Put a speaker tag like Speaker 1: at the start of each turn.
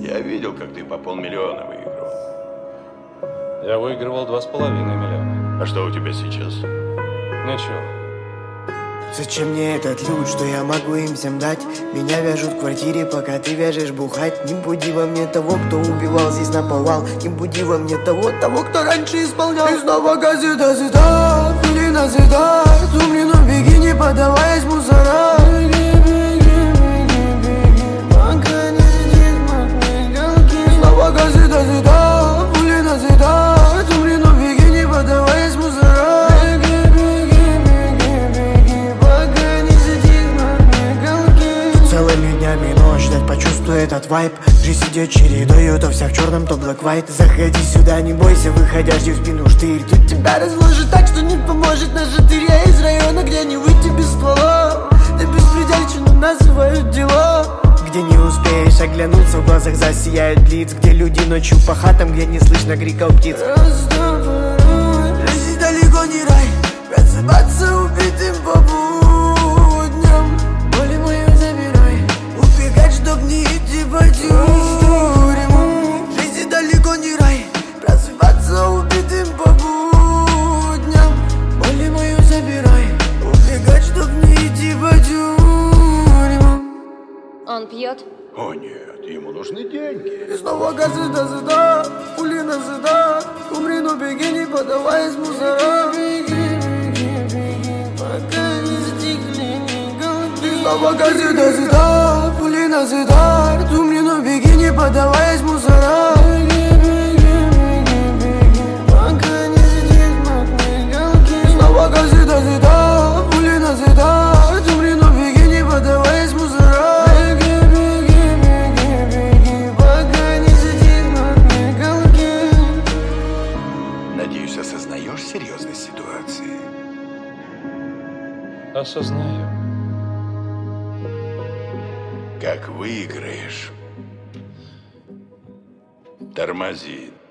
Speaker 1: Я видел, как ты по 500 000 выиграл.
Speaker 2: Я выигрывал 2,5 миллиона.
Speaker 1: А что у тебя сейчас?
Speaker 2: Ничего.
Speaker 3: Зачем мне этот люд, что я могу им всем дать? Меня вяжут в квартире, пока ты вяжешь бухать. Не буди во мне того, кто убивал здесь наповал. Не буди во мне того, кто раньше исполнял. И снова газета, пули назидат. Умри, но беги, не поддаваясь мусора. Снова газета, пули назидат. Умри, но беги, не поддаваясь мусора. Целыми днями ночь ждать, почувствуй этот вайб. Жизнь идет чередою, то вся в черном, то black white. Заходи сюда, не бойся, выходя, жди в спину штырь. Тут тебя разложит так, что не поможет наш штырь. Я из района, где не выйти без ствола. Ты беспредельщину называют дела. Где не успеешь оглянуться, в глазах засияют лиц. Где люди ночью по хатам, где не слышно криков птиц. Жизнь далеко не рай, просыпаться убитым по будням. Боли мою забирай, убегать, чтоб не идти по тюрьмам. Жизнь далеко не рай, просыпаться убитым по будням. Боли мою забирай, убегать, чтоб не идти по тюрьмам.
Speaker 4: Он пьет?
Speaker 1: О нет, ему нужны деньги.
Speaker 3: И снова газета, пули назидат. Умри, но беги, не поддаваясь мусора. Пока не стихли голки. И снова газета, пули назидат. Умри, но беги, не поддаваясь мусора. Пока не стихли голки. И снова газета, пули назидат. Умри, но беги, не поддаваясь мусора.
Speaker 1: Надеюсь, осознаешь серьезность ситуации?
Speaker 2: Осознаю.
Speaker 1: Как выиграешь, тормози.